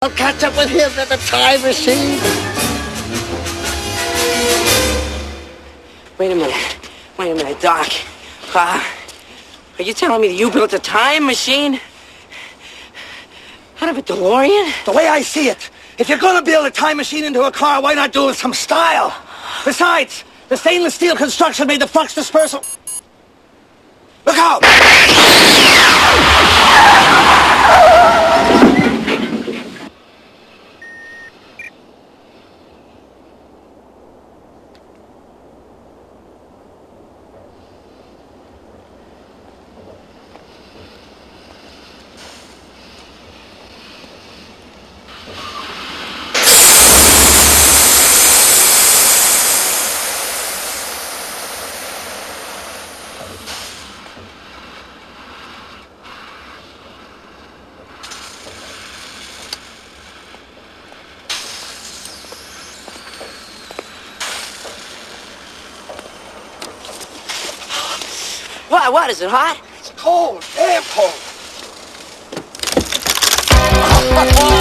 I'll catch up with him at the time machine. Wait a minute, Doc. Are you telling me that you built a time machine? Out of a DeLorean? The way I see it, if you're gonna build a time machine into a car, why not do it with some style? Besides, the stainless steel construction made the flux dispersal. Look out! What, is it hot? It's cold, damn cold.